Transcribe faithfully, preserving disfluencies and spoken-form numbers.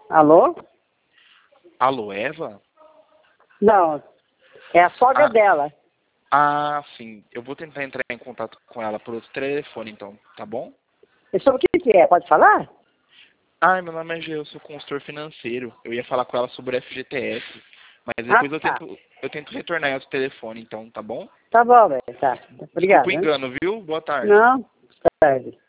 Alô? Alô, Eva? Não, é a sogra Ah. dela. Ah, sim. Eu vou tentar entrar em contato com ela por outro telefone, então, tá bom? E sobre o que que é? Pode falar? Ah, meu nome é Gê, eu sou consultor financeiro. Eu ia falar com ela sobre o F G T S, mas Ah, depois eu tá. tento, eu tento retornar em outro telefone, então, tá bom? Tá bom, velho. Tá. Desculpa Obrigado, o hein? engano, viu? Boa tarde. Não, tarde.